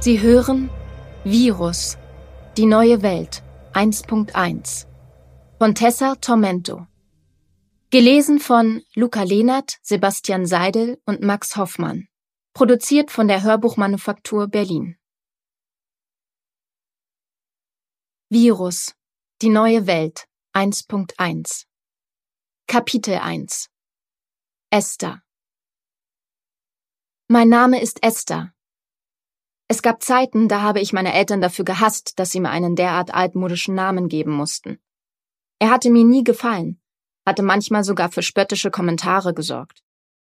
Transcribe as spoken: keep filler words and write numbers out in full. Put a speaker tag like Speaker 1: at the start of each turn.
Speaker 1: Sie hören Virus, die neue Welt eins Punkt eins von Tessa Tormento. Gelesen von Luca Lehnert, Sebastian Seidel und Max Hoffmann. Produziert von der Hörbuchmanufaktur Berlin. Virus, die neue Welt eins Punkt eins. Kapitel eins. Esther. Mein Name ist Esther. Es gab Zeiten, da habe ich meine Eltern dafür gehasst, dass sie mir einen derart altmodischen Namen geben mussten. Er hatte mir nie gefallen, hatte manchmal sogar für spöttische Kommentare gesorgt.